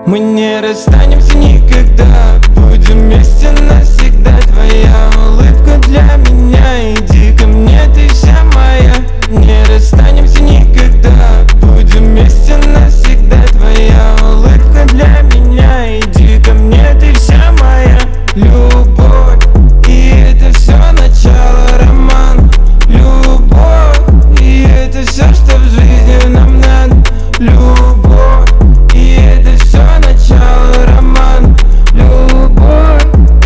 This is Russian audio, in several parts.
Мы не расстанемся никогда, будем вместе навсегда. Твоя улыбка для меня, иди ко мне, ты вся моя. Не расстанемся никогда, будем вместе навсегда. Твоя улыбка для меня, иди ко мне, ты вся моя. Любовь, и это все начало романа. Любовь, и это все, что в жизни нам надо. Любовь, и это все начало романа. Любовь,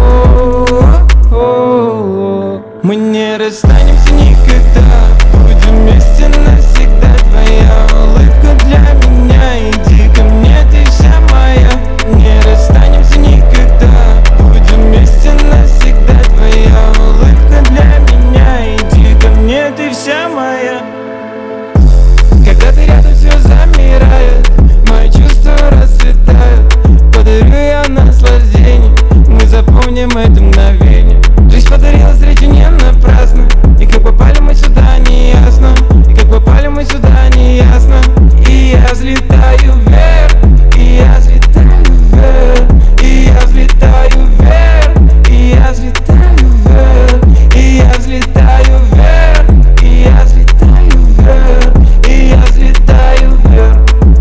мы не расстанемся никогда, будем вместе навсегда. Твоя улыбка для меня, иди ко мне, ты вся моя. Не расстанемся никогда, будем вместе навсегда. Твоя улыбка для меня, иди ко мне, ты вся моя. Когда ты рядом, все замирает, мои чувства расцветают. Подарю я наслаждение, мы запомним это мгновение. Жизнь подарила встречу не напрасно, и как попали мы сюда, не ясно. И как попали мы сюда, не ясно. И я взлетаю вверх, и я взлетаю вверх, и я взлетаю вверх, и я взлетаю вверх, и я взлетаю вверх, и я взлетаю вверх, и я взлетаю вверх.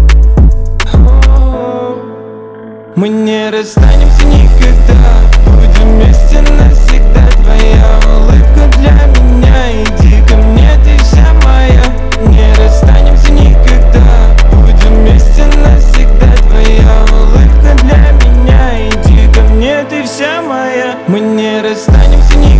Мы не расстанемся никогда, будем вместе навсегда. Твоя улыбка для меня, иди ко мне, ты вся моя. Не расстанемся никогда, будем вместе навсегда. Твоя улыбка для меня, иди ко мне, ты вся моя. Мы не расстанемся никогда.